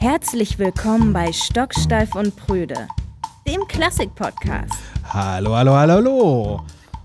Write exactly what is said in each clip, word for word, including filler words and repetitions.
Herzlich willkommen bei Stocksteif und Prüde, dem Klassik-Podcast. Hallo, hallo, hallo, hallo.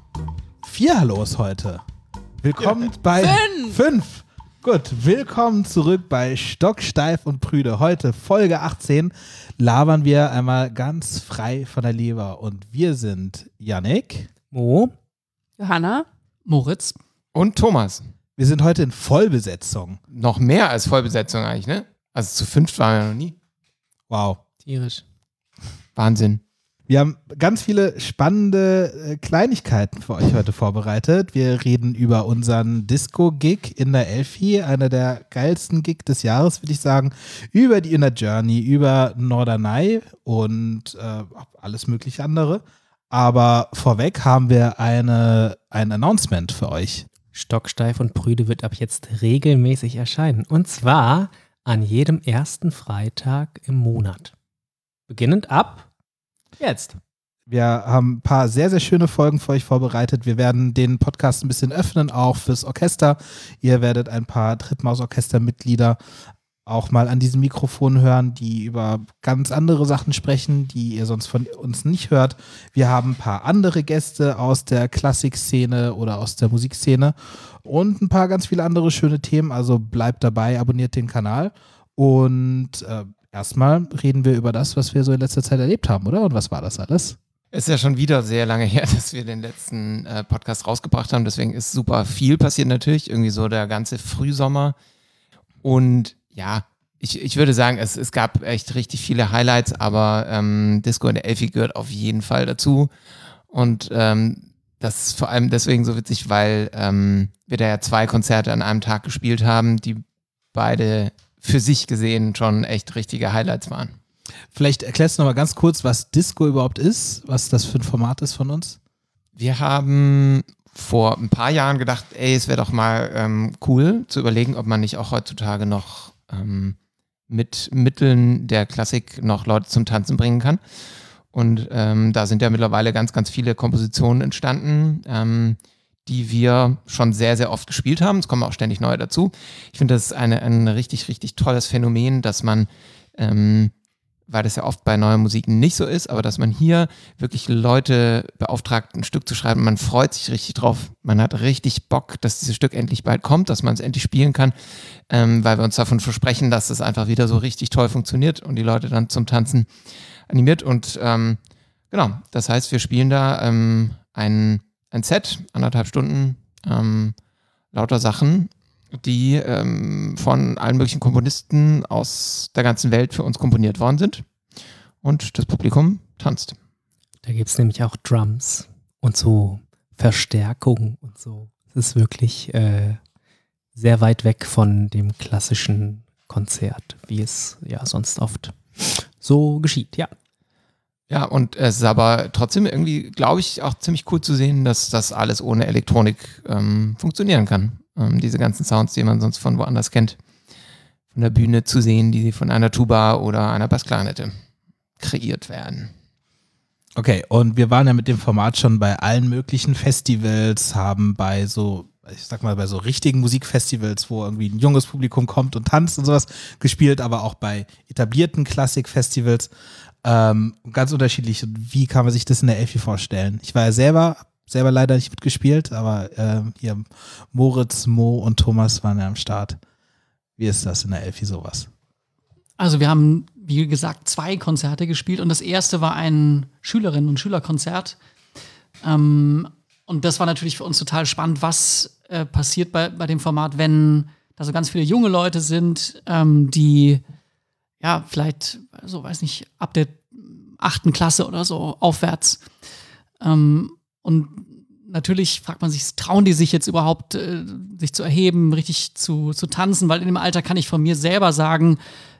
Vier Hallos heute. Willkommen ja. bei Fünf. Fünf. Gut, willkommen zurück bei Stocksteif und Prüde. Heute Folge achtzehn labern wir einmal ganz frei von der Leber. Und wir sind Yannick, Mo, Johanna, Moritz und Thomas. Wir sind heute in Vollbesetzung. Noch mehr als Vollbesetzung eigentlich, ne? Also zu fünft waren wir noch nie. Wow. Tierisch. Wahnsinn. Wir haben ganz viele spannende äh, Kleinigkeiten für euch heute vorbereitet. Wir reden über unseren Disco-Gig in der Elfi, einer der geilsten Gig des Jahres, würde ich sagen. Über die Inner Journey, über Norderney und äh, alles mögliche andere. Aber vorweg haben wir eine, ein Announcement für euch. Stocksteif und Prüde wird ab jetzt regelmäßig erscheinen. Und zwar an jedem ersten Freitag im Monat. Beginnend ab jetzt. Wir haben ein paar sehr, sehr schöne Folgen für euch vorbereitet. Wir werden den Podcast ein bisschen öffnen, auch fürs Orchester. Ihr werdet ein paar Trittmaus-Orchester-Mitglieder auch mal an diesem Mikrofon hören, die über ganz andere Sachen sprechen, die ihr sonst von uns nicht hört. Wir haben ein paar andere Gäste aus der Klassikszene oder aus der Musikszene und ein paar ganz viele andere schöne Themen. Also bleibt dabei, abonniert den Kanal und äh, erstmal reden wir über das, was wir so in letzter Zeit erlebt haben, oder? Und was war das alles? Es ist ja schon wieder sehr lange her, dass wir den letzten äh, Podcast rausgebracht haben. Deswegen ist super viel passiert natürlich. Irgendwie so der ganze Frühsommer. Und ja, ich, ich würde sagen, es, es gab echt richtig viele Highlights, aber ähm, Disco in der Elfi gehört auf jeden Fall dazu. Und ähm, das ist vor allem deswegen so witzig, weil ähm, wir da ja zwei Konzerte an einem Tag gespielt haben, die beide für sich gesehen schon echt richtige Highlights waren. Vielleicht erklärst du noch mal ganz kurz, was Disco überhaupt ist, was das für ein Format ist von uns. Wir haben vor ein paar Jahren gedacht, ey, es wäre doch mal ähm, cool zu überlegen, ob man nicht auch heutzutage noch ähm, mit Mitteln der Klassik noch Leute zum Tanzen bringen kann. Und ähm, da sind ja mittlerweile ganz, ganz viele Kompositionen entstanden, ähm, die wir schon sehr, sehr oft gespielt haben. Es kommen auch ständig neue dazu. Ich finde, das ist eine, ein richtig, richtig tolles Phänomen, dass man, ähm, weil das ja oft bei neuer Musik nicht so ist, aber dass man hier wirklich Leute beauftragt, ein Stück zu schreiben. Man freut sich richtig drauf. Man hat richtig Bock, dass dieses Stück endlich bald kommt, dass man es endlich spielen kann, ähm, weil wir uns davon versprechen, dass es einfach wieder so richtig toll funktioniert und die Leute dann zum Tanzen animiert. Und ähm, genau, das heißt, wir spielen da ähm, ein, ein Set, anderthalb Stunden, ähm, lauter Sachen, die ähm, von allen möglichen Komponisten aus der ganzen Welt für uns komponiert worden sind. Und das Publikum tanzt. Da gibt es nämlich auch Drums und so Verstärkung und so. Es ist wirklich äh, sehr weit weg von dem klassischen Konzert, wie es ja sonst oft so geschieht, ja. Ja, und es ist aber trotzdem irgendwie, glaube ich, auch ziemlich cool zu sehen, dass das alles ohne Elektronik ähm, funktionieren kann. Ähm, diese ganzen Sounds, die man sonst von woanders kennt, von der Bühne zu sehen, die von einer Tuba oder einer Bassklarinette kreiert werden. Okay, und wir waren ja mit dem Format schon bei allen möglichen Festivals, haben bei so, ich sag mal, bei so richtigen Musikfestivals, wo irgendwie ein junges Publikum kommt und tanzt und sowas, gespielt, aber auch bei etablierten Klassikfestivals. Ähm, ganz unterschiedlich. Wie kann man sich das in der Elfi vorstellen? Ich war ja selber, selber leider nicht mitgespielt, aber äh, hier Moritz, Mo und Thomas waren ja am Start. Wie ist das in der Elfi sowas? Also wir haben, wie gesagt, zwei Konzerte gespielt und das erste war ein Schülerinnen- und Schülerkonzert. Ähm, und das war natürlich für uns total spannend, was äh, passiert bei, bei dem Format, wenn da so ganz viele junge Leute sind, ähm, die ja, vielleicht, so weiß nicht, ab der achten Klasse oder so aufwärts. Ähm, und natürlich fragt man sich, trauen die sich jetzt überhaupt, äh, sich zu erheben, richtig zu, zu tanzen? Weil in dem Alter kann ich von mir selber sagen,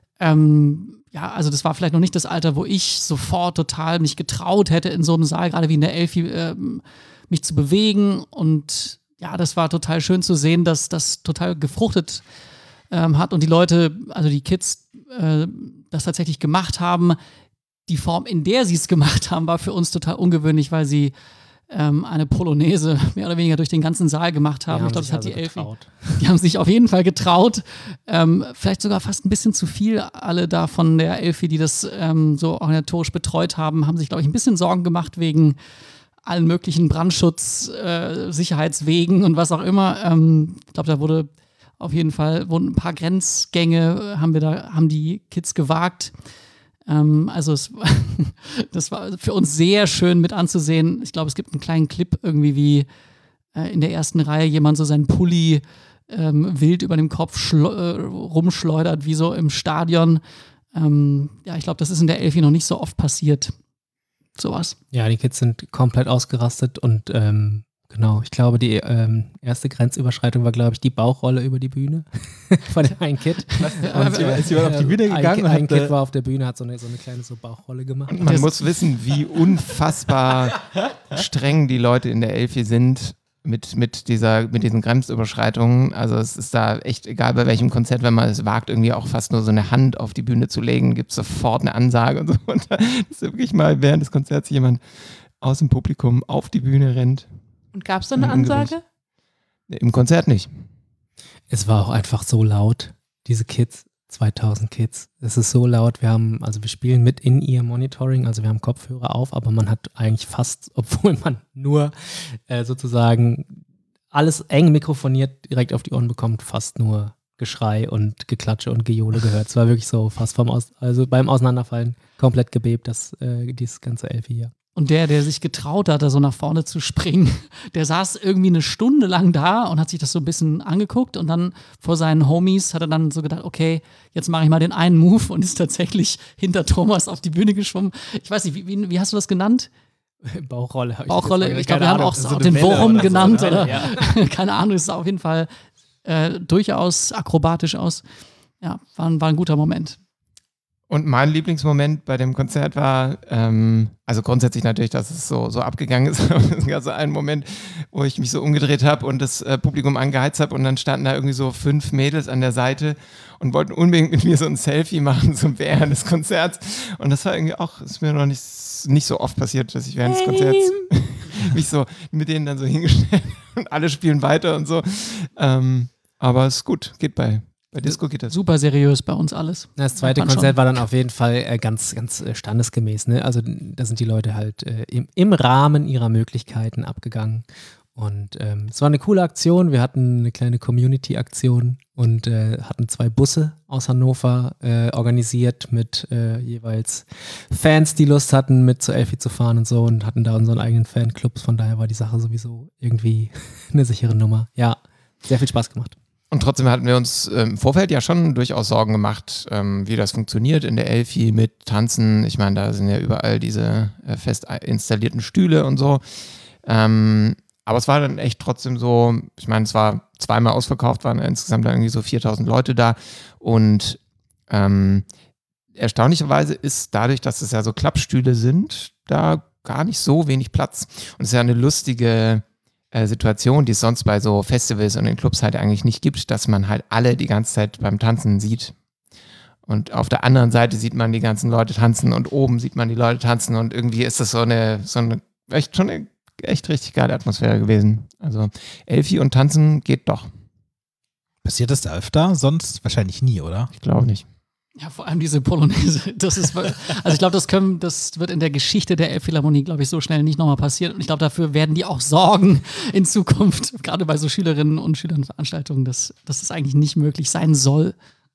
ähm, ja, also das war vielleicht noch nicht das Alter, wo ich sofort total mich getraut hätte, in so einem Saal, gerade wie in der Elfi, äh, mich zu bewegen. Und ja, das war total schön zu sehen, dass das total gefruchtet ähm, hat und die Leute, also die Kids, äh, das tatsächlich gemacht haben. Die Form, in der sie es gemacht haben, war für uns total ungewöhnlich, weil sie ähm, eine Polonaise mehr oder weniger durch den ganzen Saal gemacht haben. Die ich glaube, sich das hat also die Elfi. getraut. Die haben sich auf jeden Fall getraut. Ähm, vielleicht sogar fast ein bisschen zu viel. Alle da von der Elfi, die das ähm, so organisatorisch betreut haben, haben sich, glaube ich, ein bisschen Sorgen gemacht wegen allen möglichen Brandschutz, äh, Sicherheitswegen und was auch immer. Ähm, ich glaube, da wurde auf jeden Fall wurden ein paar Grenzgänge, äh, haben wir da, haben die Kids gewagt. Ähm, also es, das war für uns sehr schön mit anzusehen. Ich glaube, es gibt einen kleinen Clip irgendwie, wie äh, in der ersten Reihe jemand so seinen Pulli ähm, wild über dem Kopf schlo- äh, rumschleudert, wie so im Stadion. Ähm, ja, ich glaube, das ist in der Elfi noch nicht so oft passiert. Sowas. Ja, die Kids sind komplett ausgerastet und ähm, genau, ich glaube, die ähm, erste Grenzüberschreitung war, glaube ich, die Bauchrolle über die Bühne von dem einen Kid. Und ist jemand auf die Bühne ein, gegangen? Ein, ein und Kid hat, war auf der Bühne, hat so eine, so eine kleine so Bauchrolle gemacht. Und man muss wissen, wie unfassbar streng die Leute in der Elfi sind mit, mit, dieser, mit diesen Grenzüberschreitungen. Also es ist da echt egal, bei welchem Konzert, wenn man es wagt, irgendwie auch fast nur so eine Hand auf die Bühne zu legen, gibt es sofort eine Ansage und so. Und da ist wirklich mal während des Konzerts jemand aus dem Publikum auf die Bühne rennt. Und gab es da eine Ansage? Im Konzert nicht. Es war auch einfach so laut, diese Kids, zweitausend Kids. Es ist so laut, wir haben, also wir spielen mit In-Ear-Monitoring, also wir haben Kopfhörer auf, aber man hat eigentlich fast, obwohl man nur äh, sozusagen alles eng mikrofoniert direkt auf die Ohren bekommt, fast nur Geschrei und Geklatsche und Gejohle gehört. Es war wirklich so fast vom Aus, also beim Auseinanderfallen komplett gebebt, das, äh, dieses ganze Elfi hier. Und der, der sich getraut hat, da so nach vorne zu springen, der saß irgendwie eine Stunde lang da und hat sich das so ein bisschen angeguckt und dann vor seinen Homies hat er dann so gedacht, okay, jetzt mache ich mal den einen Move und ist tatsächlich hinter Thomas auf die Bühne geschwommen. Ich weiß nicht, wie, wie, wie hast du das genannt? Bauchrolle. Ich Bauchrolle, ich glaube, wir Ahnung, haben auch so so eine den Welle Wurm oder so, genannt oder? oder, Ja. keine Ahnung, es sah auf jeden Fall äh, durchaus akrobatisch aus. Ja, war, ein- war ein guter Moment. Und mein Lieblingsmoment bei dem Konzert war, ähm, also grundsätzlich natürlich, dass es so, so abgegangen ist, aber es gab so einen Moment, wo ich mich so umgedreht habe und das äh, Publikum angeheizt habe und dann standen da irgendwie so fünf Mädels an der Seite und wollten unbedingt mit mir so ein Selfie machen zum während des Konzerts. Und das war irgendwie auch, ist mir noch nicht, nicht so oft passiert, dass ich während des Konzerts mich so mit denen dann so hingestellt und alle spielen weiter und so. Ähm, aber es ist gut, geht bei, bei Disco geht das. Super seriös bei uns alles. Das zweite Hat man Konzert schon. war dann auf jeden Fall äh, ganz, ganz äh, standesgemäß. Ne? Also da sind die Leute halt äh, im, im Rahmen ihrer Möglichkeiten abgegangen. Und ähm, es war eine coole Aktion. Wir hatten eine kleine Community-Aktion und äh, hatten zwei Busse aus Hannover äh, organisiert mit äh, jeweils Fans, die Lust hatten, mit zur Elfi zu fahren und so und hatten da unseren eigenen Fanclubs. Von daher war die Sache sowieso irgendwie eine sichere Nummer. Ja, sehr viel Spaß gemacht. Und trotzdem hatten wir uns ähm, im Vorfeld ja schon durchaus Sorgen gemacht, ähm, wie das funktioniert in der Elfi mit Tanzen. Ich meine, da sind ja überall diese äh, fest installierten Stühle und so. Ähm, aber es war dann echt trotzdem so, ich meine, es war zweimal ausverkauft, waren insgesamt dann irgendwie so viertausend Leute da. Und ähm, erstaunlicherweise ist dadurch, dass es ja so Klappstühle sind, da gar nicht so wenig Platz. Und es ist ja eine lustige Situation, die es sonst bei so Festivals und in Clubs halt eigentlich nicht gibt, dass man halt alle die ganze Zeit beim Tanzen sieht. Und auf der anderen Seite sieht man die ganzen Leute tanzen und oben sieht man die Leute tanzen und irgendwie ist das so eine, so eine echt schon eine echt richtig geile Atmosphäre gewesen. Also Elfi und Tanzen geht doch. Passiert das da öfter? Sonst wahrscheinlich nie, oder? Ich glaube nicht. Ja, vor allem diese Polonaise. Das ist, also ich glaube, das können, das wird in der Geschichte der Elbphilharmonie, glaube ich, so schnell nicht nochmal passieren. Und ich glaube, dafür werden die auch sorgen in Zukunft, gerade bei so Schülerinnen und Schülernveranstaltungen, dass, dass das eigentlich nicht möglich sein soll.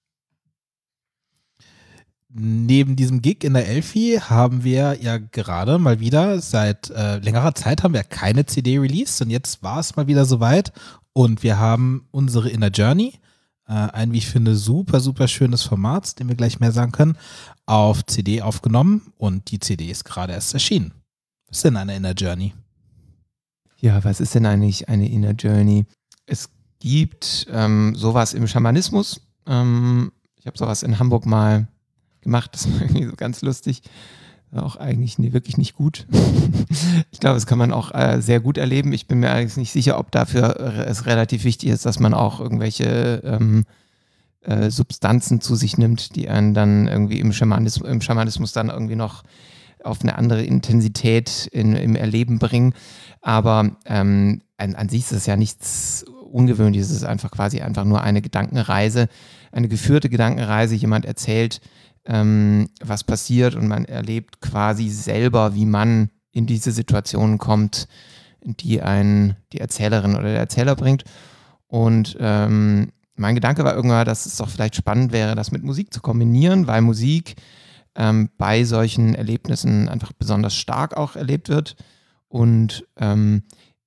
Neben diesem Gig in der Elfi haben wir ja gerade mal wieder, seit äh, längerer Zeit haben wir keine C D released und jetzt war es mal wieder soweit und wir haben unsere Inner Journey, äh, ein, wie ich finde, super, super schönes Format, dem wir gleich mehr sagen können, auf C D aufgenommen und die C D ist gerade erst erschienen. Was ist denn eine Inner Journey? Ja, was ist denn eigentlich eine Inner Journey? Es gibt ähm, sowas im Schamanismus. Ähm, ich habe sowas in Hamburg mal gemacht, das war irgendwie so ganz lustig. War auch eigentlich nie, wirklich nicht gut. Ich glaube, das kann man auch äh, sehr gut erleben. Ich bin mir eigentlich nicht sicher, ob dafür äh, es relativ wichtig ist, dass man auch irgendwelche ähm, äh, Substanzen zu sich nimmt, die einen dann irgendwie im Schamanismus, im Schamanismus dann irgendwie noch auf eine andere Intensität in, im Erleben bringen. Aber ähm, an, an sich ist es ja nichts Ungewöhnliches, es ist einfach quasi einfach nur eine Gedankenreise, eine geführte Gedankenreise. Jemand erzählt, ähm, was passiert und man erlebt quasi selber, wie man in diese Situation kommt, die ein, die Erzählerin oder der Erzähler bringt. Und ähm, mein Gedanke war irgendwann, dass es doch vielleicht spannend wäre, das mit Musik zu kombinieren, weil Musik ähm, bei solchen Erlebnissen einfach besonders stark auch erlebt wird. Und ähm,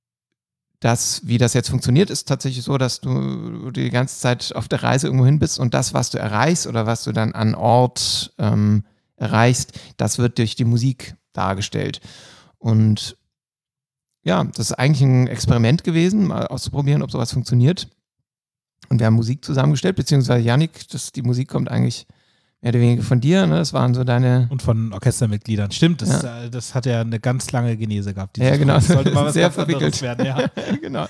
das, wie das jetzt funktioniert, ist tatsächlich so, dass du die ganze Zeit auf der Reise irgendwo hin bist und das, was du erreichst oder was du dann an Ort ähm, erreichst, das wird durch die Musik dargestellt. Und ja, das ist eigentlich ein Experiment gewesen, mal auszuprobieren, ob sowas funktioniert. Und wir haben Musik zusammengestellt, beziehungsweise Yannick, das, die Musik kommt eigentlich mehr oder weniger von dir, ne? Das waren so deine... Und von Orchestermitgliedern. Stimmt, das, Ja. äh, das hat ja eine ganz lange Genese gehabt. Ja, genau. Das sollte mal was Sehr ganz anderes verwickelt. werden, ja. Genau.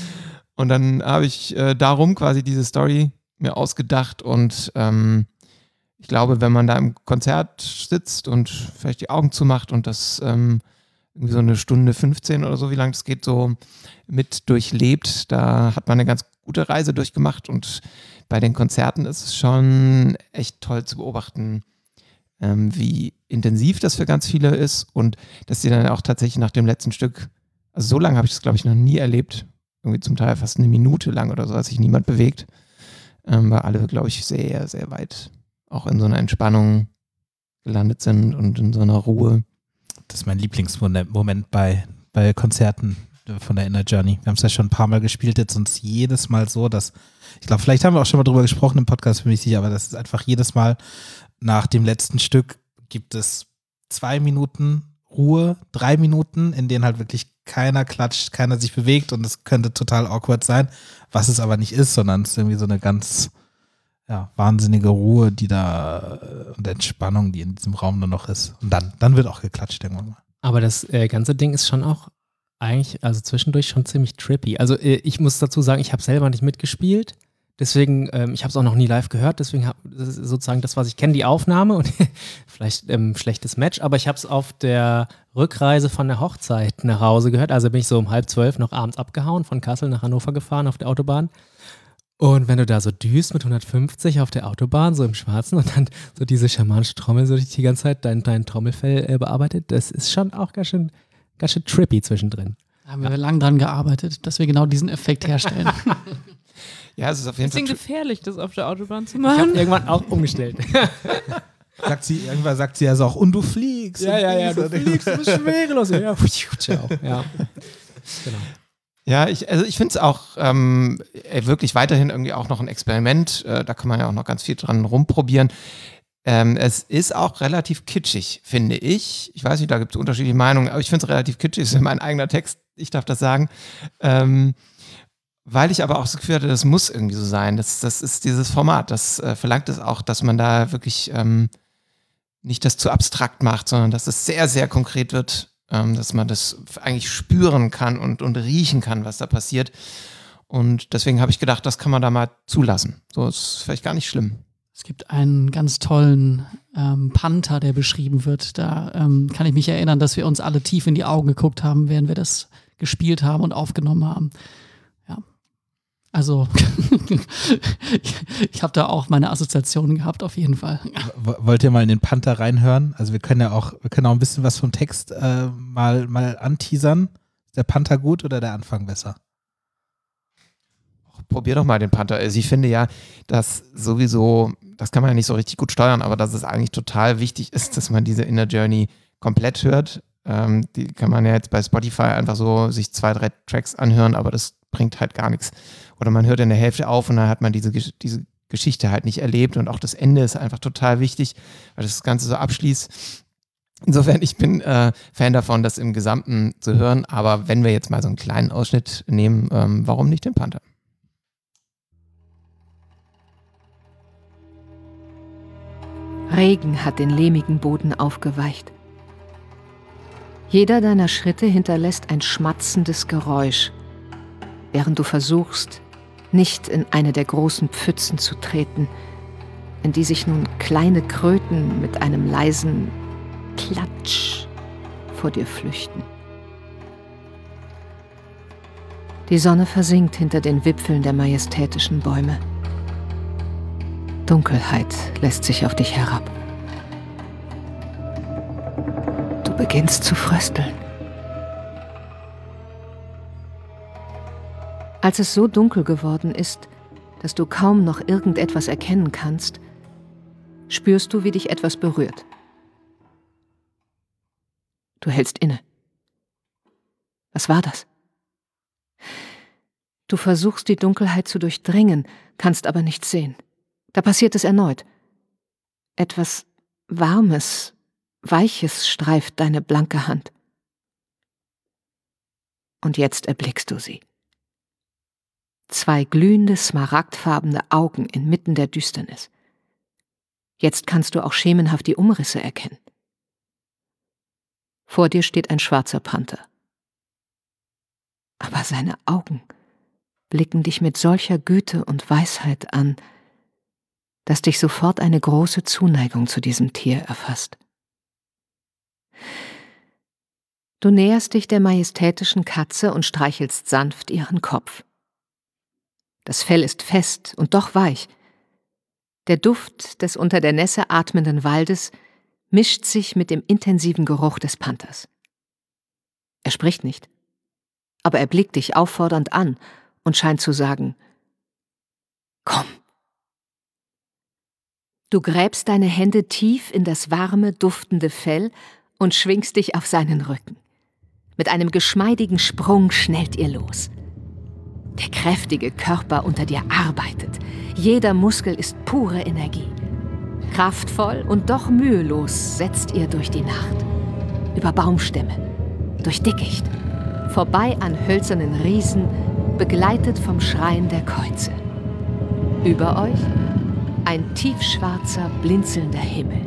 Und dann habe ich äh, darum quasi diese Story mir ausgedacht und ähm, ich glaube, wenn man da im Konzert sitzt und vielleicht die Augen zumacht und das ähm, irgendwie so eine Stunde fünfzehn oder so, wie lange das geht, so mit durchlebt, da hat man eine ganz gute Reise durchgemacht und bei den Konzerten ist es schon echt toll zu beobachten, ähm, wie intensiv das für ganz viele ist und dass sie dann auch tatsächlich nach dem letzten Stück, also so lange habe ich das glaube ich noch nie erlebt, irgendwie zum Teil fast eine Minute lang oder so, dass sich niemand bewegt, ähm, weil alle glaube ich sehr, sehr weit auch in so einer Entspannung gelandet sind und in so einer Ruhe. Das ist mein Lieblingsmoment bei, bei Konzerten von der Inner Journey. Wir haben es ja schon ein paar Mal gespielt, jetzt uns jedes Mal so, dass, ich glaube, vielleicht haben wir auch schon mal drüber gesprochen im Podcast, bin ich sicher, aber das ist einfach jedes Mal nach dem letzten Stück gibt es zwei Minuten Ruhe, drei Minuten, in denen halt wirklich keiner klatscht, keiner sich bewegt und es könnte total awkward sein, was es aber nicht ist, sondern es ist irgendwie so eine ganz ja, wahnsinnige Ruhe, die da und Entspannung, die in diesem Raum nur noch ist. Und dann, dann wird auch geklatscht irgendwann mal. Aber das äh, ganze Ding ist schon auch eigentlich, also zwischendurch schon ziemlich trippy. Also äh, ich muss dazu sagen, ich habe selber nicht mitgespielt, deswegen, ähm, ich habe es auch noch nie live gehört, deswegen habe das ist sozusagen das, was ich kenne, die Aufnahme und vielleicht ähm, schlechtes Match, aber ich habe es auf der Rückreise von der Hochzeit nach Hause gehört, also bin ich so um halb zwölf noch abends abgehauen, von Kassel nach Hannover gefahren auf der Autobahn. Und wenn du da so düst mit hundertfünfzig auf der Autobahn, so im Schwarzen und dann so diese schamanische Trommel so die ganze Zeit dein, dein Trommelfell äh, bearbeitet, das ist schon auch ganz schön, ganz schön trippy zwischendrin. Da haben wir lang dran gearbeitet, dass wir genau diesen Effekt herstellen. Ja, es ist auf jeden Deswegen Fall... gefährlich, das auf der Autobahn zu Ich habe machen. irgendwann auch umgestellt. Sagt sie, irgendwann sagt sie also auch, und du fliegst. ja, und ja, ja, fliegst. du fliegst, du bist schwerelos. Ja, ciao. Ja, genau. Ja, ich, also ich finde es auch ähm, wirklich weiterhin irgendwie auch noch ein Experiment. Äh, da kann man ja auch noch ganz viel dran rumprobieren. Ähm, es ist auch relativ kitschig, finde ich. Ich weiß nicht, da gibt es unterschiedliche Meinungen, aber ich finde es relativ kitschig. Das ist mein eigener Text, ich darf das sagen. Ähm, weil ich aber auch das Gefühl hatte, das muss irgendwie so sein. Das, das ist dieses Format. Das äh, verlangt es auch, dass man da wirklich ähm, nicht das zu abstrakt macht, sondern dass es sehr, sehr konkret wird. Dass man das eigentlich spüren kann und, und riechen kann, was da passiert. Und deswegen habe ich gedacht, das kann man da mal zulassen. So ist vielleicht gar nicht schlimm. Es gibt einen ganz tollen ähm, Panther, der beschrieben wird. Da ähm, kann ich mich erinnern, dass wir uns alle tief in die Augen geguckt haben, während wir das gespielt haben und aufgenommen haben. Ja, also ich habe da auch meine Assoziationen gehabt, auf jeden Fall. W- Wollt ihr mal in den Panther reinhören? Also wir können ja auch, wir können auch ein bisschen was vom Text äh, mal, mal anteasern. Ist der Panther gut oder der Anfang besser? Probier doch mal den Panther. Also ich finde ja, dass sowieso, das kann man ja nicht so richtig gut steuern, aber dass es eigentlich total wichtig ist, dass man diese Inner Journey komplett hört. Ähm, die kann man ja jetzt bei Spotify einfach so sich zwei, drei Tracks anhören, aber das bringt halt gar nichts. Oder man hört in der Hälfte auf und dann hat man diese, diese Geschichte halt nicht erlebt und auch das Ende ist einfach total wichtig, weil das Ganze so abschließt. Insofern, ich bin äh, Fan davon, das im Gesamten zu hören, aber wenn wir jetzt mal so einen kleinen Ausschnitt nehmen, ähm, warum nicht den Panther? Regen hat den lehmigen Boden aufgeweicht. Jeder deiner Schritte hinterlässt ein schmatzendes Geräusch, während du versuchst, nicht in eine der großen Pfützen zu treten, in die sich nun kleine Kröten mit einem leisen Klatsch vor dir flüchten. Die Sonne versinkt hinter den Wipfeln der majestätischen Bäume. Dunkelheit lässt sich auf dich herab. Du beginnst zu frösteln. Als es so dunkel geworden ist, dass du kaum noch irgendetwas erkennen kannst, spürst du, wie dich etwas berührt. Du hältst inne. Was war das? Du versuchst, die Dunkelheit zu durchdringen, kannst aber nichts sehen. Da passiert es erneut. Etwas Warmes, Weiches streift deine blanke Hand. Und jetzt erblickst du sie. Zwei glühende, smaragdfarbene Augen inmitten der Düsternis. Jetzt kannst du auch schemenhaft die Umrisse erkennen. Vor dir steht ein schwarzer Panther. Aber seine Augen blicken dich mit solcher Güte und Weisheit an, dass dich sofort eine große Zuneigung zu diesem Tier erfasst. Du näherst dich der majestätischen Katze und streichelst sanft ihren Kopf. Das Fell ist fest und doch weich. Der Duft des unter der Nässe atmenden Waldes mischt sich mit dem intensiven Geruch des Panthers. Er spricht nicht, aber er blickt dich auffordernd an und scheint zu sagen: Komm. Du gräbst deine Hände tief in das warme, duftende Fell und schwingst dich auf seinen Rücken. Mit einem geschmeidigen Sprung schnellt ihr los. Der kräftige Körper unter dir arbeitet. Jeder Muskel ist pure Energie. Kraftvoll und doch mühelos setzt ihr durch die Nacht. Über Baumstämme, durch Dickicht, vorbei an hölzernen Riesen, begleitet vom Schreien der Käuze. Über euch ein tiefschwarzer, blinzelnder Himmel.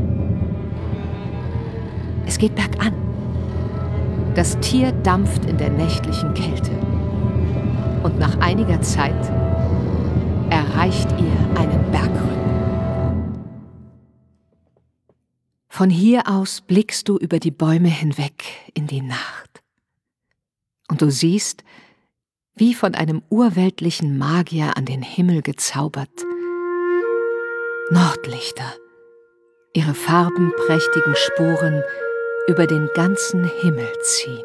Es geht bergan. Das Tier dampft in der nächtlichen Kälte. Und nach einiger Zeit erreicht ihr einen Bergrücken. Von hier aus blickst du über die Bäume hinweg in die Nacht. Und du siehst, wie von einem urweltlichen Magier an den Himmel gezaubert, Nordlichter, ihre farbenprächtigen Spuren über den ganzen Himmel ziehen.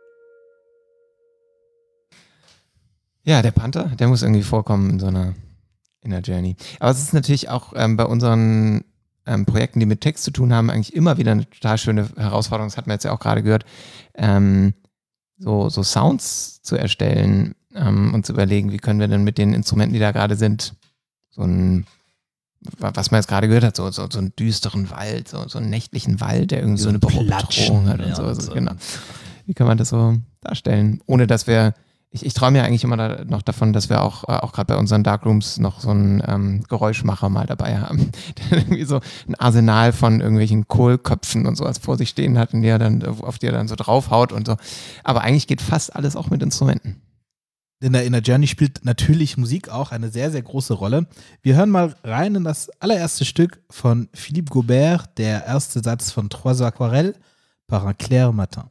Ja, der Panther, der muss irgendwie vorkommen in so einer in der Journey. Aber es ist natürlich auch ähm, bei unseren ähm, Projekten, die mit Text zu tun haben, eigentlich immer wieder eine total schöne Herausforderung. Das hatten wir jetzt ja auch gerade gehört, ähm, so, so Sounds zu erstellen ähm, und zu überlegen, wie können wir denn mit den Instrumenten, die da gerade sind, so ein, was man jetzt gerade gehört hat, so, so, so einen düsteren Wald, so, so einen nächtlichen Wald, der irgendwie so, so eine Bedrohung hat und ja, so. Also, so. Genau. Wie kann man das so darstellen, ohne dass wir Ich, ich träume ja eigentlich immer da noch davon, dass wir auch, äh, auch gerade bei unseren Darkrooms noch so einen ähm, Geräuschmacher mal dabei haben, der irgendwie so ein Arsenal von irgendwelchen Kohlköpfen und sowas vor sich stehen hat und die er dann, auf die er dann so draufhaut und so. Aber eigentlich geht fast alles auch mit Instrumenten. In der Inner Journey spielt natürlich Musik auch eine sehr, sehr große Rolle. Wir hören mal rein in das allererste Stück von Philippe Gaubert, der erste Satz von Trois Aquarelles par un clair matin.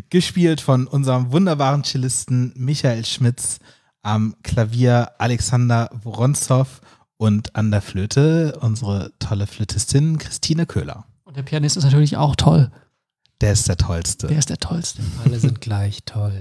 Gespielt von unserem wunderbaren Cellisten Michael Schmitz, am Klavier Alexander Woronzow und an der Flöte unsere tolle Flötistin Christine Köhler. Und der Pianist ist natürlich auch toll. Der ist der Tollste. Der ist der Tollste. Alle sind gleich toll.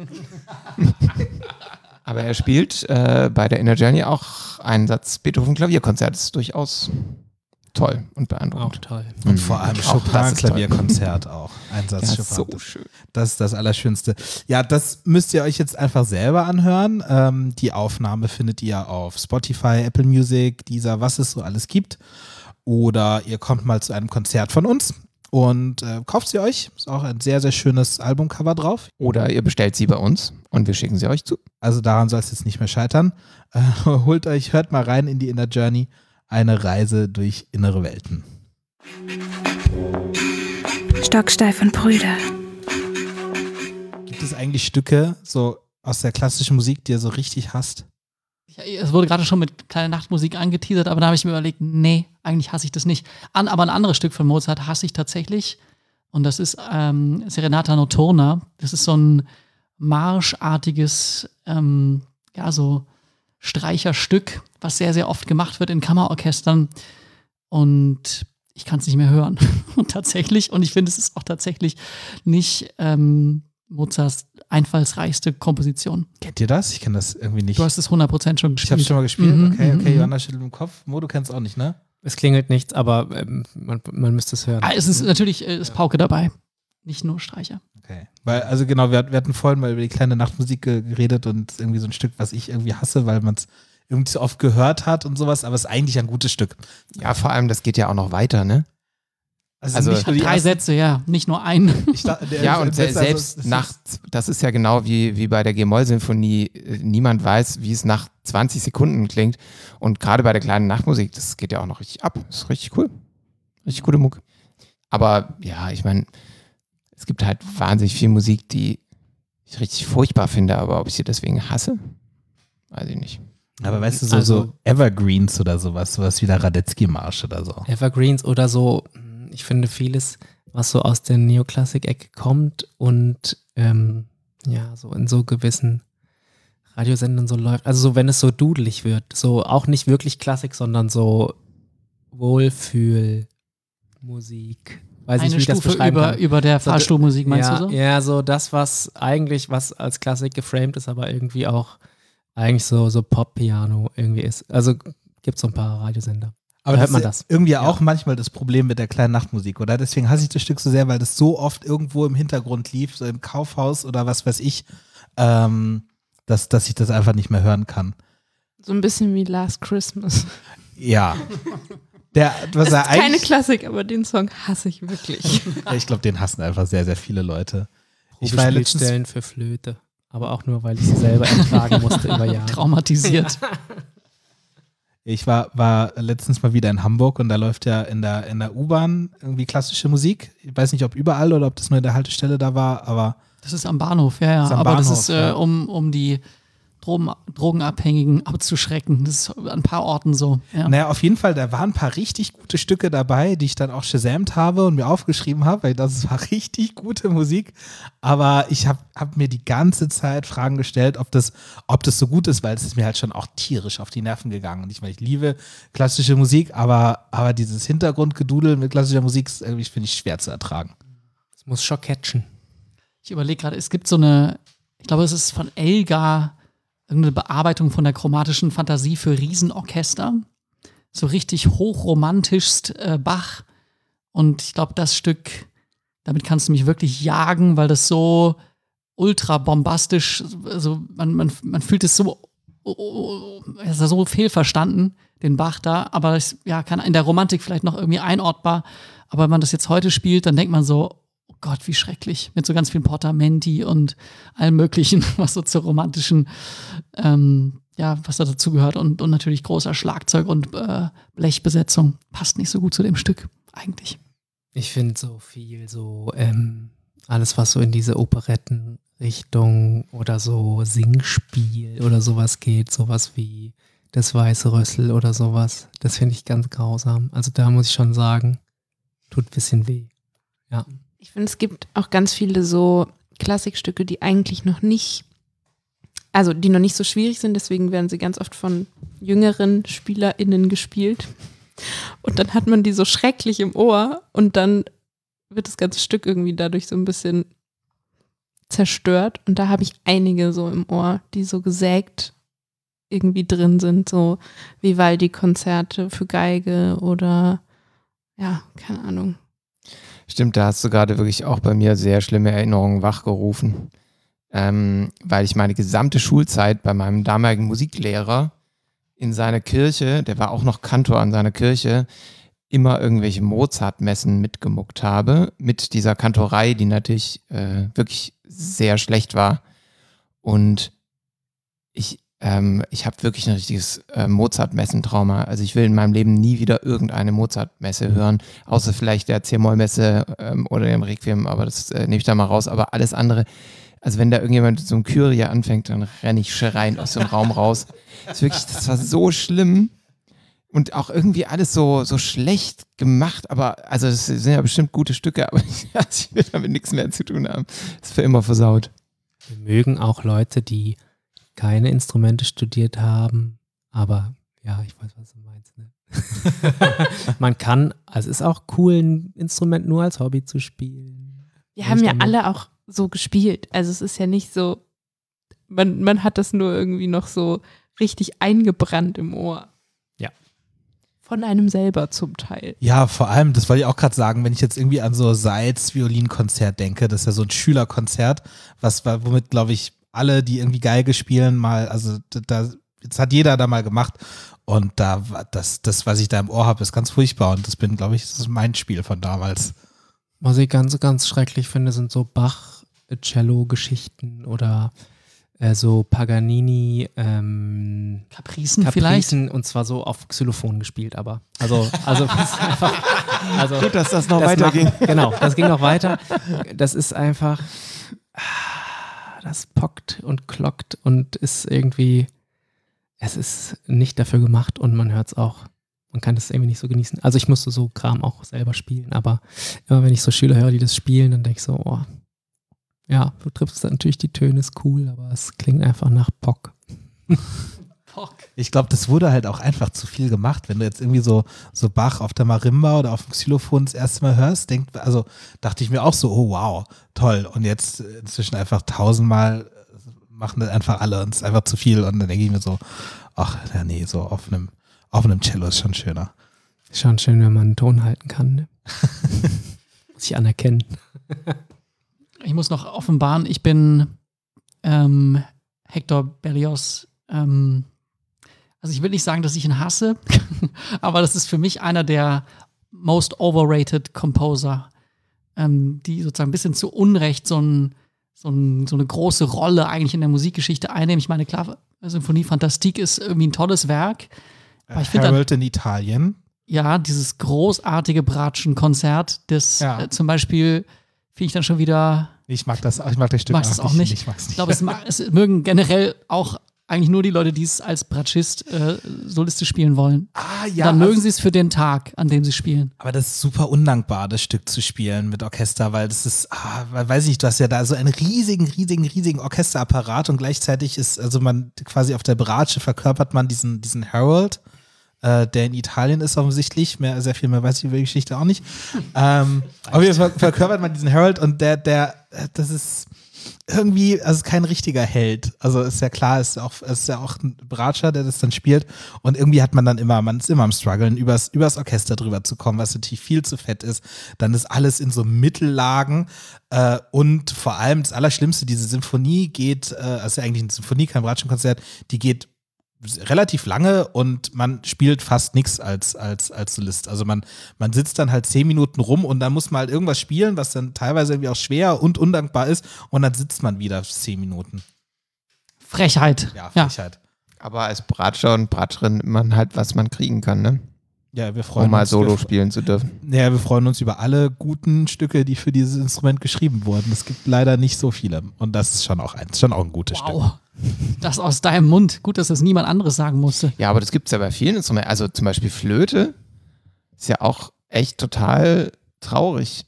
Aber er spielt äh, bei der Inner Journey auch einen Satz Beethoven-Klavierkonzert. Das ist durchaus toll und beeindruckend. Auch toll. Und vor allem Auch das ist Chopin-Klavierkonzert auch. Einsatz Ja, Chopin. so schön. Das ist das Allerschönste. Ja, das müsst ihr euch jetzt einfach selber anhören. Ähm, die Aufnahme findet ihr auf Spotify, Apple Music, Deezer, was es so alles gibt. Oder ihr kommt mal zu einem Konzert von uns und äh, kauft sie euch. Ist auch ein sehr, sehr schönes Albumcover drauf. Oder ihr bestellt sie bei uns und wir schicken sie euch zu. Also daran soll es jetzt nicht mehr scheitern. Äh, holt euch, hört mal rein in die Inner Journey. Eine Reise durch innere Welten. Stocksteif und Prüde. Gibt es eigentlich Stücke so aus der klassischen Musik, die ihr so richtig hasst? Ja, es wurde gerade schon mit kleiner Nachtmusik angeteasert, aber da habe ich mir überlegt, nee, eigentlich hasse ich das nicht. An, aber ein anderes Stück von Mozart hasse ich tatsächlich. Und das ist ähm, Serenata Notturna. Das ist so ein marschartiges, ähm, ja, so Streicherstück, was sehr, sehr oft gemacht wird in Kammerorchestern. Und ich kann es nicht mehr hören. Und tatsächlich, und ich finde, es ist auch tatsächlich nicht ähm, Mozarts einfallsreichste Komposition. Kennt ihr das? Ich kenne das irgendwie nicht. Du hast es hundert Prozent schon Ich gespielt. habe es schon mal gespielt. Mhm, okay, okay, mhm, Johanna schüttelt im Kopf. Mo, du kennst es auch nicht, ne? Es klingelt nichts, aber ähm, man, man müsste es hören. Ah, es ist natürlich äh, ist Pauke dabei. Nicht nur Streicher. Okay. Weil, also genau, wir, wir hatten vorhin mal über die kleine Nachtmusik geredet und irgendwie so ein Stück, was ich irgendwie hasse, weil man es irgendwie so oft gehört hat und sowas, aber es ist eigentlich ein gutes Stück. Ja, vor allem, das geht ja auch noch weiter, ne? Also nicht nur die Drei ersten- Sätze, ja, nicht nur ein. Ich da, der, Ja, und der- se also, selbst das nach, ist- das ist ja genau wie, wie bei der G-Moll-Sinfonie, äh, niemand weiß, wie es nach zwanzig Sekunden klingt. Und gerade bei der kleinen Nachtmusik, das geht ja auch noch richtig ab. Das ist richtig cool. Richtig gute Mucke. Aber ja, ich meine, es gibt halt wahnsinnig viel Musik, die ich richtig furchtbar finde, aber ob ich sie deswegen hasse, weiß ich nicht. Aber weißt du, so, Also- so Evergreens oder sowas, sowas wie der Radetzky-Marsch oder so. Evergreens oder so, ich finde vieles, was so aus der Neoklassik-Ecke kommt und ähm, ja, so in so gewissen Radiosendern so läuft. Also so, wenn es so dudelig wird, so auch nicht wirklich Klassik, sondern so Wohlfühlmusik. Weiß Eine nicht, wie ich das Stufe beschreiben über, kann. über der So, Fahrstuhlmusik, meinst ja, du so? Ja, so das, was eigentlich, was als Klassik geframed ist, aber irgendwie auch eigentlich so, so Pop-Piano irgendwie ist. Also gibt es so ein paar Radiosender. Aber Da das hört man ist das. irgendwie auch manchmal das Problem mit der kleinen Nachtmusik, oder? Deswegen hasse ich das Stück so sehr, weil das so oft irgendwo im Hintergrund lief, so im Kaufhaus oder was weiß ich, ähm, dass, dass ich das einfach nicht mehr hören kann. So ein bisschen wie Last Christmas. Ja. Der, was Das er ist keine eigentlich, Klassik, aber den Song hasse ich wirklich. ich glaube, den hassen einfach sehr, sehr viele Leute. Ich war ja letztens, Probespielstellen für Flöte. Aber auch nur, weil ich sie selber ertragen musste über Jahre. Traumatisiert. ich war, war letztens mal wieder in Hamburg und da läuft ja in der, in der U-Bahn irgendwie klassische Musik. Ich weiß nicht, ob überall oder ob das nur in der Haltestelle da war, aber Das ist am Bahnhof, ja, ja. Das ist am Aber das Bahnhof, ist, äh, ja. um, um die Drogen, Drogenabhängigen abzuschrecken. Das ist an ein paar Orten so. Ja. naja, auf jeden Fall, da waren ein paar richtig gute Stücke dabei, die ich dann auch shazamt habe und mir aufgeschrieben habe, weil das war richtig gute Musik. Aber ich habe hab mir die ganze Zeit Fragen gestellt, ob das, ob das so gut ist, weil es ist mir halt schon auch tierisch auf die Nerven gegangen. Und ich meine, ich liebe klassische Musik, aber, aber dieses Hintergrundgedudel mit klassischer Musik ist irgendwie, finde ich, schwer zu ertragen. Es muss schon catchen. Ich überlege gerade, es gibt so eine, ich glaube, es ist von Elgar, irgendeine Bearbeitung von der chromatischen Fantasie für Riesenorchester. So richtig hochromantischst äh, Bach. Und ich glaube, das Stück, damit kannst du mich wirklich jagen, weil das so ultra bombastisch, also man, man, man fühlt es so, oh, oh, oh, ist so fehlverstanden, den Bach da, aber ich, ja, kann in der Romantik vielleicht noch irgendwie einordbar. Aber wenn man das jetzt heute spielt, dann denkt man so, oh Gott, wie schrecklich, mit so ganz vielen Portamenti und allem Möglichen, was so zur romantischen, ähm, ja, was da dazugehört und, und natürlich großer Schlagzeug und äh, Blechbesetzung. Passt nicht so gut zu dem Stück, eigentlich. Ich finde so viel so, ähm, alles was so in diese Operettenrichtung oder so Singspiel oder sowas geht, sowas wie das Weiße Rössel oder sowas, das finde ich ganz grausam. Also da muss ich schon sagen, tut ein bisschen weh. Ja. Ich finde, es gibt auch ganz viele so Klassikstücke, die eigentlich noch nicht, also die noch nicht so schwierig sind, deswegen werden sie ganz oft von jüngeren SpielerInnen gespielt. Und dann hat man die so schrecklich im Ohr und dann wird das ganze Stück irgendwie dadurch so ein bisschen zerstört. Und da habe ich einige so im Ohr, die so gesägt irgendwie drin sind, so Vivaldi-Konzerte für Geige oder ja, keine Ahnung. Stimmt, da hast du gerade wirklich auch bei mir sehr schlimme Erinnerungen wachgerufen. Ähm, weil ich meine gesamte Schulzeit bei meinem damaligen Musiklehrer in seiner Kirche, der war auch noch Kantor an seiner Kirche, immer irgendwelche Mozart-Messen mitgemuckt habe, mit dieser Kantorei, die natürlich äh, wirklich sehr schlecht war. Und ich, ähm, ich habe wirklich ein richtiges äh, Mozart-Messentrauma. Also ich will in meinem Leben nie wieder irgendeine Mozart-Messe hören, außer vielleicht der C-Moll-Messe ähm, oder dem Requiem, aber das äh, nehme ich da mal raus. Aber alles andere, also wenn da irgendjemand so ein Kyrie anfängt, dann renne ich schreiend aus dem Raum raus. Das, ist wirklich, das war so schlimm. Und auch irgendwie alles so, so schlecht gemacht, aber also es sind ja bestimmt gute Stücke, aber ich, also ich will damit nichts mehr zu tun haben. Das ist für immer versaut. Wir mögen auch Leute, die keine Instrumente studiert haben, aber ja, ich weiß, was du meinst. Ne? Man kann, also es ist auch cool, ein Instrument nur als Hobby zu spielen. Wir haben ja alle auch so gespielt. Also es ist ja nicht so, man, man hat das nur irgendwie noch so richtig eingebrannt im Ohr. Von einem selber zum Teil. Ja, vor allem, das wollte ich auch gerade sagen, wenn ich jetzt irgendwie an so Seitz Violinkonzert denke, das ist ja so ein Schülerkonzert, was womit, glaube ich, alle, die irgendwie Geige spielen, mal, also da, das hat jeder da mal gemacht und da das, das, was ich da im Ohr habe, ist ganz furchtbar und das bin, glaube ich, das ist mein Spiel von damals. Was ich ganz, ganz schrecklich finde, sind so Bach-Cello-Geschichten oder äh, so Paganini ähm, Capricen, Capricen vielleicht? Und zwar so auf Xylophon gespielt, aber also, also das ist einfach also, Gut, dass das noch das weiterging. Macht, genau, das ging noch weiter. Das ist einfach das pockt und klockt und ist irgendwie, es ist nicht dafür gemacht und man hört es auch. Man kann das irgendwie nicht so genießen. Also ich musste so Kram auch selber spielen, aber immer wenn ich so Schüler höre, die das spielen, dann denke ich so, oh, ja, du triffst natürlich die Töne, ist cool, aber es klingt einfach nach Pock. Pock. Ich glaube, das wurde halt auch einfach zu viel gemacht. Wenn du jetzt irgendwie so, so Bach auf der Marimba oder auf dem Xylophon das erste Mal hörst, denk, also dachte ich mir auch so, oh wow, toll. Und jetzt inzwischen einfach tausendmal machen das einfach alle und es ist einfach zu viel. Und dann denke ich mir so, ach ja, nee, so auf einem, auf einem Cello ist schon schöner. Ist schon schön, wenn man einen Ton halten kann. Ne? Muss ich anerkennen. Ich muss noch offenbaren, ich bin ähm, Hector Berlioz. Ähm, also ich will nicht sagen, dass ich ihn hasse, aber das ist für mich einer der most overrated Composer, ähm, die sozusagen ein bisschen zu Unrecht so, ein, so, ein, so eine große Rolle eigentlich in der Musikgeschichte einnehmen. Ich meine, klar, Symphonie Fantastique ist irgendwie ein tolles Werk. Aber ich finde Harold in Italien. Ja, dieses großartige Bratschen-Konzert, das Ja. äh, zum Beispiel finde ich dann schon wieder. Ich mag das, ich mag das Stück Magst es auch nicht? Ich mag's nicht. Ich glaube, es, mag, es mögen generell auch eigentlich nur die Leute, die es als Bratschist äh, solistisch spielen wollen. Ah, ja. Dann mögen also- sie es für den Tag, an dem sie spielen. Aber das ist super undankbar, das Stück zu spielen mit Orchester, weil das ist, ah, weil, weiß ich nicht, du hast ja da so einen riesigen, riesigen, riesigen Orchesterapparat und gleichzeitig ist, also man quasi auf der Bratsche verkörpert man diesen, diesen Harold, äh, der in Italien ist offensichtlich, mehr, sehr viel mehr weiß ich über die Geschichte auch nicht. ähm, auf jeden Fall verkörpert man diesen Harold und der, der, das ist irgendwie, also ist kein richtiger Held. Also ist ja klar, ist auch, ist ja auch ein Bratscher, der das dann spielt. Und irgendwie hat man dann immer, man ist immer am struggeln, übers, übers Orchester drüber zu kommen, was natürlich viel zu fett ist. Dann ist alles in so Mittellagen. Äh, und vor allem das Allerschlimmste, diese Symphonie geht, äh, also eigentlich eine Symphonie, kein Bratschenkonzert, die geht relativ lange und man spielt fast nichts als, als, als Solist. Also man, man sitzt dann halt zehn Minuten rum und dann muss man halt irgendwas spielen, was dann teilweise irgendwie auch schwer und undankbar ist und dann sitzt man wieder zehn Minuten. Frechheit. Ja, Ja. Frechheit. Aber als Bratscher und Bratscherin man halt, was man kriegen kann, ne? Ja, wir freuen Um mal uns. Solo wir, spielen zu dürfen. Ja, wir freuen uns über alle guten Stücke, die für dieses Instrument geschrieben wurden. Es gibt leider nicht so viele und das ist schon auch ein, schon auch ein gutes Stück. Wow. Das aus deinem Mund. Gut, dass das niemand anderes sagen musste. Ja, aber das gibt es ja bei vielen Instrumenten. Also zum Beispiel Flöte ist ja auch echt total traurig.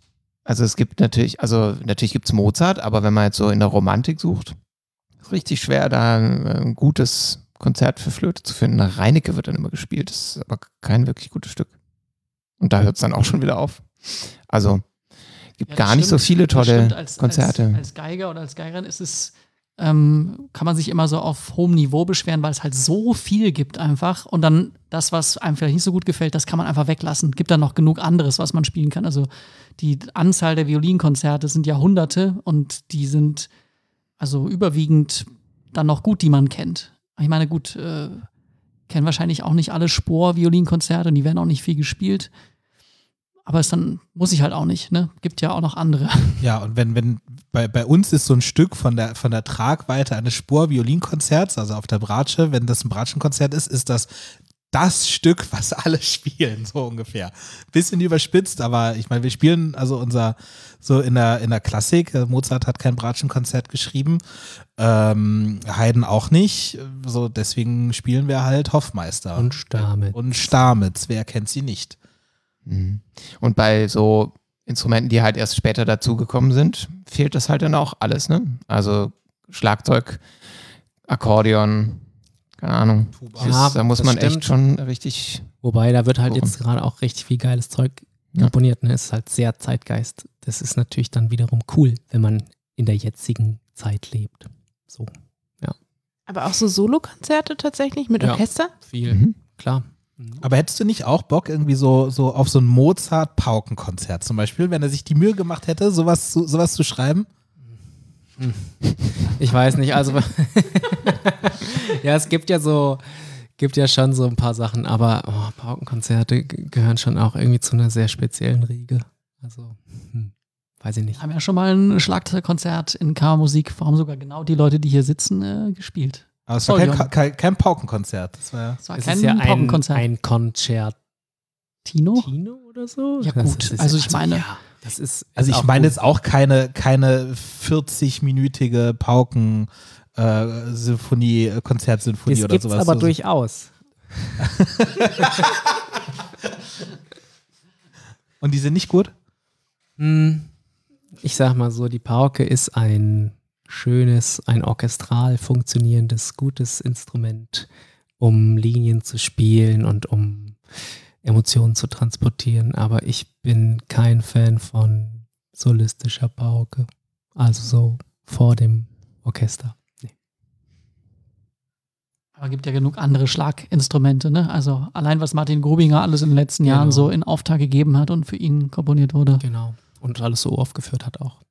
Also es gibt natürlich, also natürlich gibt es Mozart, aber wenn man jetzt so in der Romantik sucht, ist richtig schwer, da ein, ein gutes Konzert für Flöte zu finden. Reinecke wird dann immer gespielt, das ist aber kein wirklich gutes Stück. Und da hört es dann auch schon wieder auf. Also gibt Ja, gar das nicht so stimmt. viele Das tolle stimmt. Als, Konzerte. Als, als Geiger oder als Geigerin ist es, ähm, kann man sich immer so auf hohem Niveau beschweren, weil es halt so viel gibt einfach. Und dann das, was einem vielleicht nicht so gut gefällt, das kann man einfach weglassen. Gibt dann noch genug anderes, was man spielen kann. Also die Anzahl der Violinkonzerte sind ja Hunderte und die sind also überwiegend dann noch gut, die man kennt. Ich meine, gut, äh, kennen wahrscheinlich auch nicht alle Spohr-Violinkonzerte und die werden auch nicht viel gespielt. Aber es dann muss ich halt auch nicht, ne? Gibt ja auch noch andere. Ja, und wenn, wenn bei, bei uns ist so ein Stück von der, von der Tragweite eines Spur-Violinkonzerts, also auf der Bratsche, wenn das ein Bratschenkonzert ist, ist das das Stück, was alle spielen, so ungefähr. Bisschen überspitzt, aber ich meine, wir spielen also unser, so in der, in der Klassik, Mozart hat kein Bratschenkonzert geschrieben, ähm, Haydn auch nicht, so deswegen spielen wir halt Hoffmeister. Und Stamitz. Und Stamitz, wer kennt sie nicht? Und bei so Instrumenten, die halt erst später dazugekommen sind, fehlt das halt dann auch alles, ne? Also Schlagzeug, Akkordeon, keine Ahnung. Das Ja, ist, da muss das man stimmt. echt schon richtig. Wobei, da wird halt Worum? jetzt gerade auch richtig viel geiles Zeug Ja. komponiert. Ne? Es ist halt sehr Zeitgeist. Das ist natürlich dann wiederum cool, wenn man in der jetzigen Zeit lebt. So, Aber auch so Solokonzerte tatsächlich mit Ja. Orchester? viel, Mhm. klar. Aber hättest du nicht auch Bock irgendwie so, so auf so ein Mozart-Paukenkonzert zum Beispiel, wenn er sich die Mühe gemacht hätte, sowas zu, sowas zu schreiben? Ich weiß nicht, also ja, es gibt ja so, gibt ja schon so ein paar Sachen, aber oh, Paukenkonzerte g- gehören schon auch irgendwie zu einer sehr speziellen Riege. Also, hm, weiß ich Wir nicht. haben ja schon mal ein Schlagzeugkonzert in Kammermusik, warum sogar genau die Leute, die hier sitzen, äh, gespielt. Aber es war Oh, kein, ja. kein, kein Paukenkonzert. Das war ja Es war Es kein ist ja ein, Paukenkonzert. ein Konzertino Tino? oder so. Ja, Das gut. ist- Also ich meine- ja, das ist, Also ist ich auch meine gut. jetzt auch keine, keine vierzig-minütige Pauken äh, Symphonie, äh, Konzertsinfonie Das oder gibt's sowas. aber so, durchaus. Und die sind nicht gut? Hm, Ich sag mal so, die Pauke ist ein schönes, ein orchestral funktionierendes, gutes Instrument, um Linien zu spielen und um Emotionen zu transportieren. Aber ich bin kein Fan von solistischer Pauke. Also so vor dem Orchester. Aber es gibt ja genug andere Schlaginstrumente, ne? Also allein was Martin Grubinger alles in den letzten Jahren Genau. so in Auftrag gegeben hat und für ihn komponiert wurde. Genau. Und alles so aufgeführt hat auch.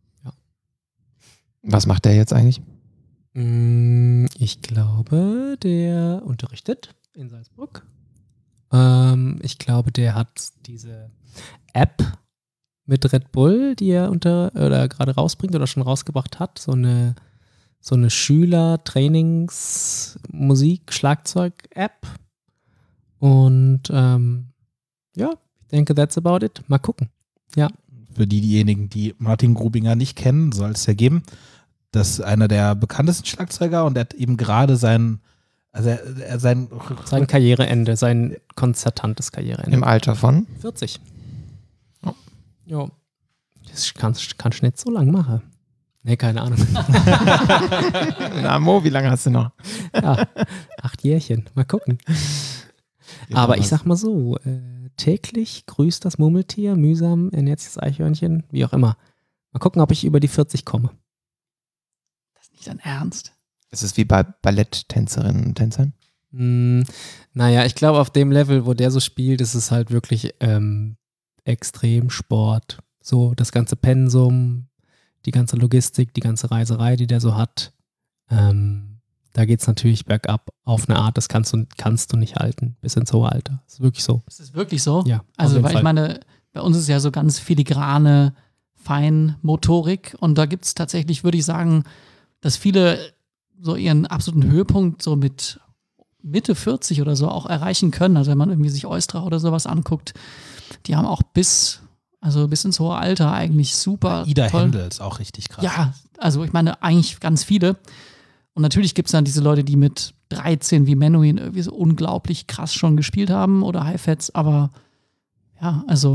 Was macht der jetzt eigentlich? Mm, Ich glaube, der unterrichtet in Salzburg. Ähm, ich glaube, der hat diese App mit Red Bull, die er unter oder gerade rausbringt oder schon rausgebracht hat. So eine, so eine Schüler-Trainings-Musik-Schlagzeug-App. Und ähm, ja, ich denke, that's about it. Mal gucken. Für die, diejenigen, die Martin Grubinger nicht kennen, soll es ja geben. Das ist einer der bekanntesten Schlagzeuger und er hat eben gerade sein, also er, er sein, Sein Karriereende, sein konzertantes Karriereende. Im Alter von? vierzig. Ja. Das kannst kannst du nicht so lang machen. Nee, keine Ahnung. Na Mo, wie lange hast du noch? Ja, acht Jährchen. Mal gucken. Aber ich sag mal so, äh, täglich grüßt das Murmeltier, mühsam ernährt sich das Eichhörnchen, wie auch immer. Mal gucken, ob ich über die vierzig komme. Das ist nicht dein Ernst. Es ist wie bei Balletttänzerinnen und Tänzern. Hm, naja, ich glaube, auf dem Level, wo der so spielt, ist es halt wirklich ähm, Extremsport. So das ganze Pensum, die ganze Logistik, die ganze Reiserei, die der so hat. Ähm, da geht es natürlich bergab auf eine Art, das kannst du, kannst du nicht halten bis ins hohe Alter. Das ist wirklich so. Ist das wirklich so? Ja, auf Also, jeden weil Fall. ich meine, bei uns ist ja so ganz filigrane Feinmotorik und da gibt es tatsächlich, würde ich sagen, dass viele so ihren absoluten Höhepunkt so mit Mitte vierzig oder so auch erreichen können. Also wenn man irgendwie sich Eustra oder sowas anguckt, die haben auch bis, also bis ins hohe Alter eigentlich super Ida toll. Händel ist auch richtig krass. Ja, also ich meine eigentlich ganz viele. Und natürlich gibt es dann diese Leute, die mit dreizehn wie Menuhin irgendwie so unglaublich krass schon gespielt haben oder Hi-Fats, aber ja, also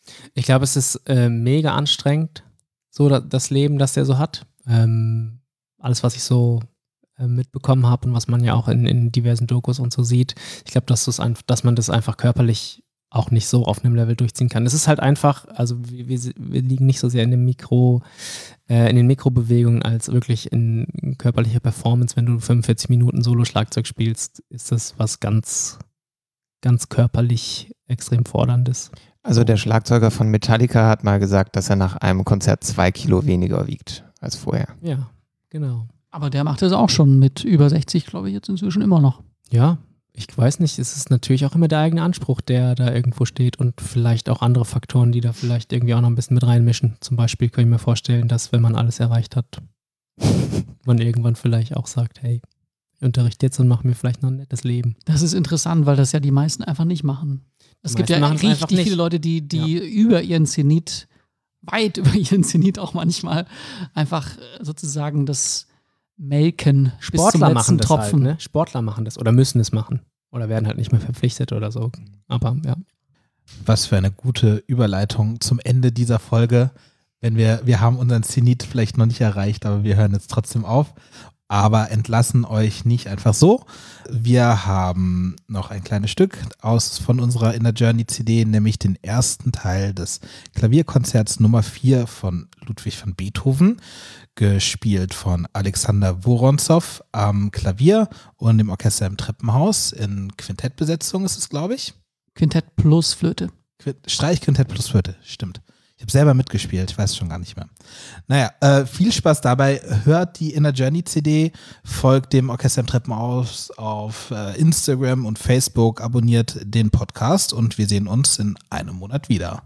Ich glaube, es ist äh, mega anstrengend, so da, das Leben, das der so hat. Ähm, alles, was ich so äh, mitbekommen habe und was man ja auch in, in diversen Dokus und so sieht. Ich glaube, dass, dass man das einfach körperlich auch nicht so auf einem Level durchziehen kann. Es ist halt einfach, also wir, wir, wir liegen nicht so sehr in dem Mikro, äh, in den Mikrobewegungen als wirklich in körperlicher Performance. Wenn du fünfundvierzig Minuten Solo-Schlagzeug spielst, ist das was ganz, ganz körperlich extrem forderndes. Also der Schlagzeuger von Metallica hat mal gesagt, dass er nach einem Konzert zwei Kilo weniger wiegt als vorher. Ja, genau. Aber der macht das auch schon mit über sechzig, glaube ich, jetzt inzwischen immer noch. Ja, ich weiß nicht, es ist natürlich auch immer der eigene Anspruch, der da irgendwo steht und vielleicht auch andere Faktoren, die da vielleicht irgendwie auch noch ein bisschen mit reinmischen. Zum Beispiel kann ich mir vorstellen, dass wenn man alles erreicht hat, man irgendwann vielleicht auch sagt, hey, ich unterrichte jetzt und mache mir vielleicht noch ein nettes Leben. Das ist interessant, weil das ja die meisten einfach nicht machen. Es Die gibt ja meisten machen's einfach richtig nicht. viele Leute, die, die Ja. über ihren Zenit, weit über ihren Zenit auch manchmal einfach sozusagen das melken bis zum Sportler letzten machen das Tropfen. halt, ne? Sportler machen das oder müssen es machen. Oder werden halt nicht mehr verpflichtet oder so. Aber ja. Was für eine gute Überleitung zum Ende dieser Folge. Wenn wir, wir haben unseren Zenit vielleicht noch nicht erreicht, aber wir hören jetzt trotzdem auf. Aber entlassen euch nicht einfach so. Wir haben noch ein kleines Stück aus von unserer Inner Journey C D, nämlich den ersten Teil des Klavierkonzerts Nummer vier von Ludwig van Beethoven, gespielt von Alexander Woronzow am Klavier und im Orchester im Treppenhaus in Quintettbesetzung ist es, glaube ich. Quintett plus Flöte. Quint- Streichquintett plus Flöte, stimmt. Ich habe selber mitgespielt, ich weiß es schon gar nicht mehr. Naja, äh, viel Spaß dabei. Hört die Inner Journey C D, folgt dem Orchester im Treppenhaus auf äh, Instagram und Facebook, abonniert den Podcast und wir sehen uns in einem Monat wieder.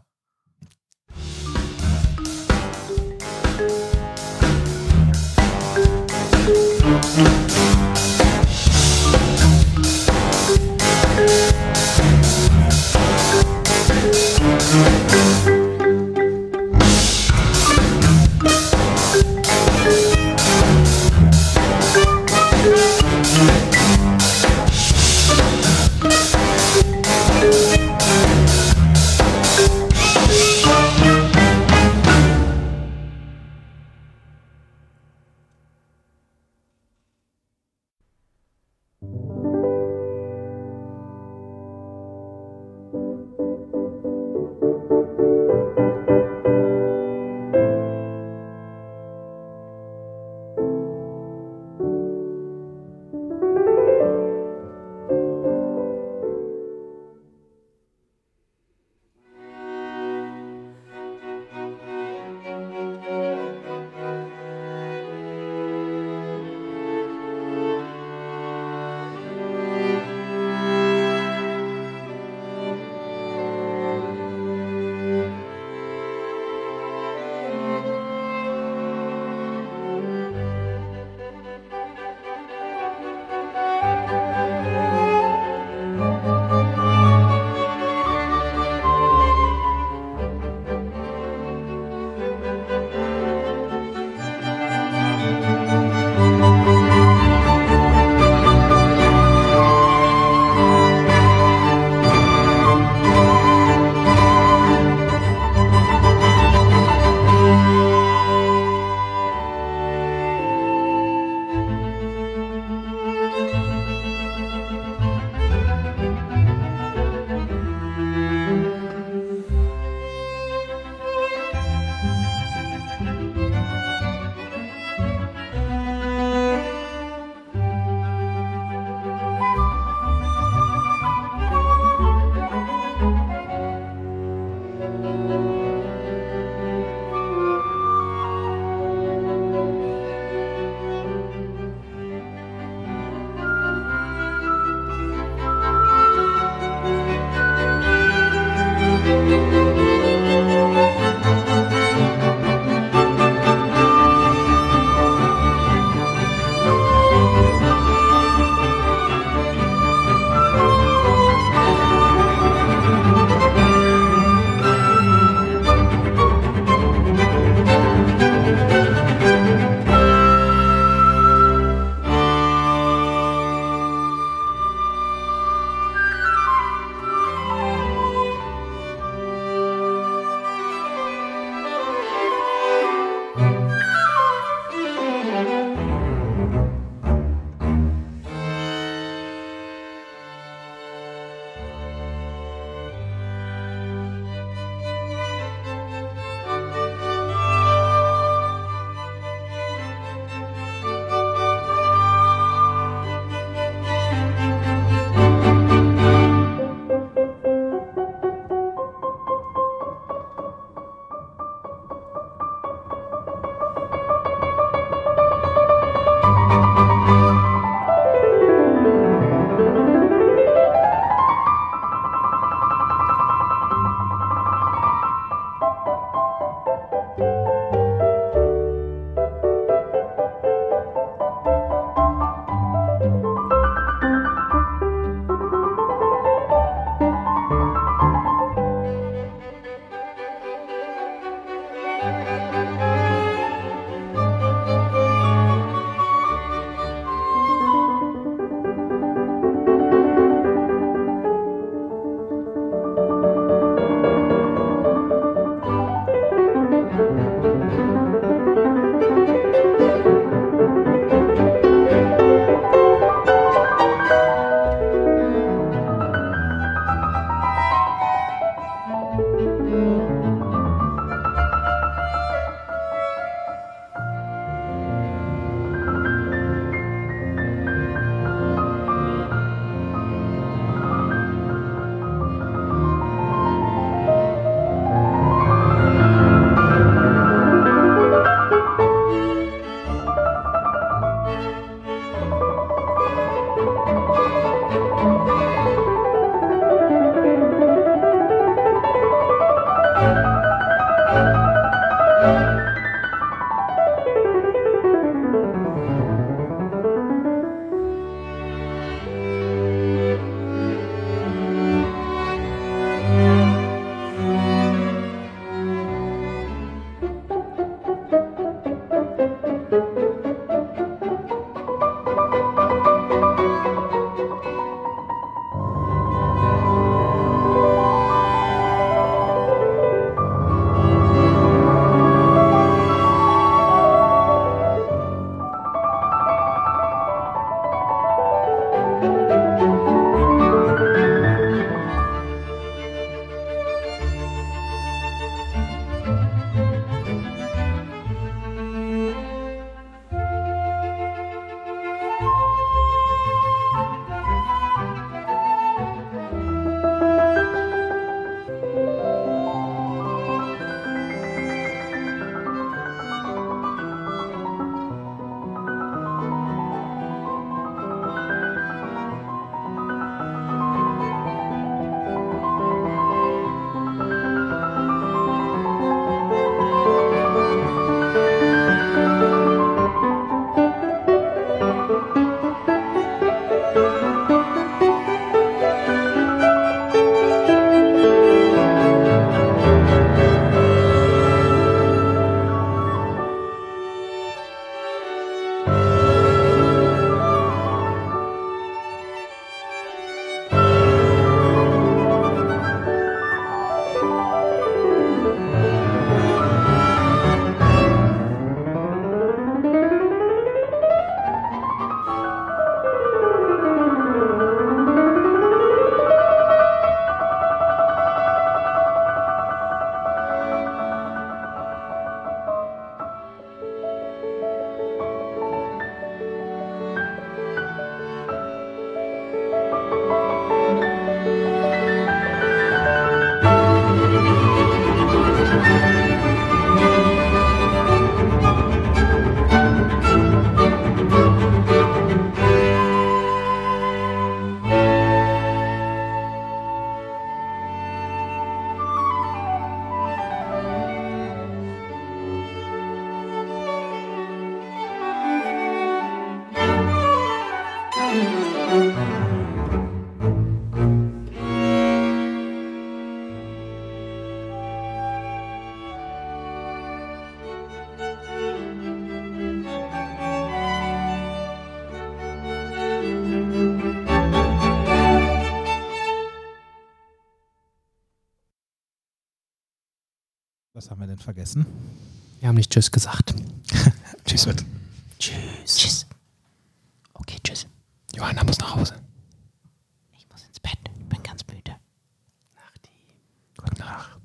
Was haben wir denn vergessen? Wir haben nicht Tschüss gesagt. Tschüss. Tschüss. Tschüss. Okay, tschüss. Johanna muss nach Hause. Ich muss ins Bett. Ich bin ganz müde. Nachti. Gute Nacht.